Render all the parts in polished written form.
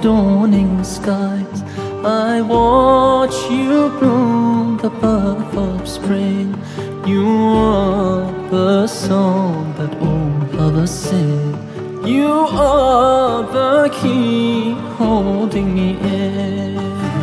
dawning skies. I watch you bloom, the birth of spring. You are the song that all others sing. You are the key holding me in.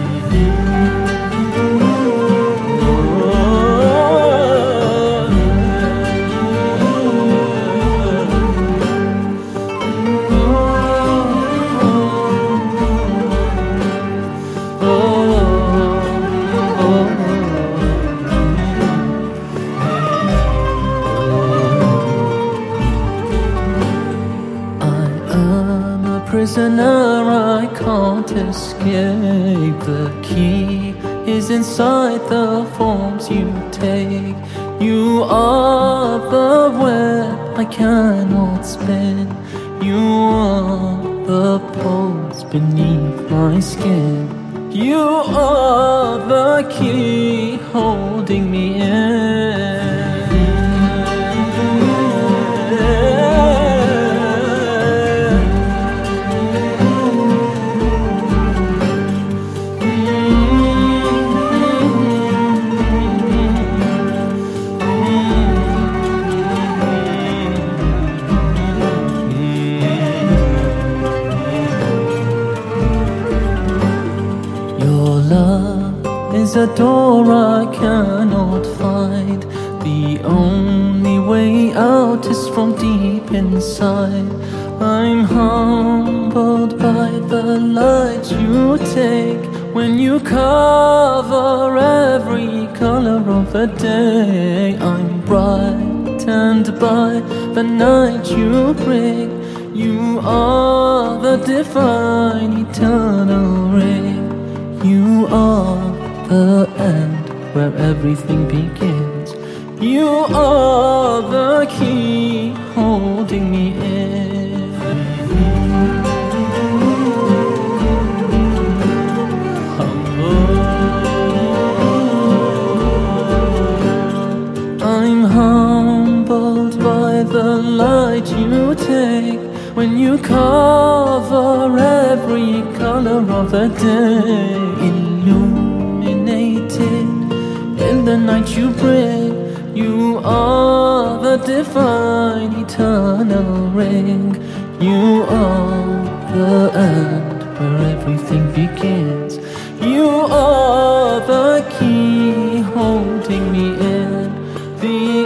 Prisoner, I can't escape. The key is inside the forms you take. You are the web I cannot spin. You are the pulse beneath my skin. You are the key holding me in. Love is a door I cannot find. The only way out is from deep inside. I'm humbled by the light you take when you cover every color of the day. I'm brightened by the night you bring. You are the divine eternal ring. You are the end where everything begins. You are the key holding me in. I'm humbled by the light you take when you cover every color of the day. Illuminated in the night you bring. You are the divine eternal ring. You are the end where everything begins. You are the key holding me in. The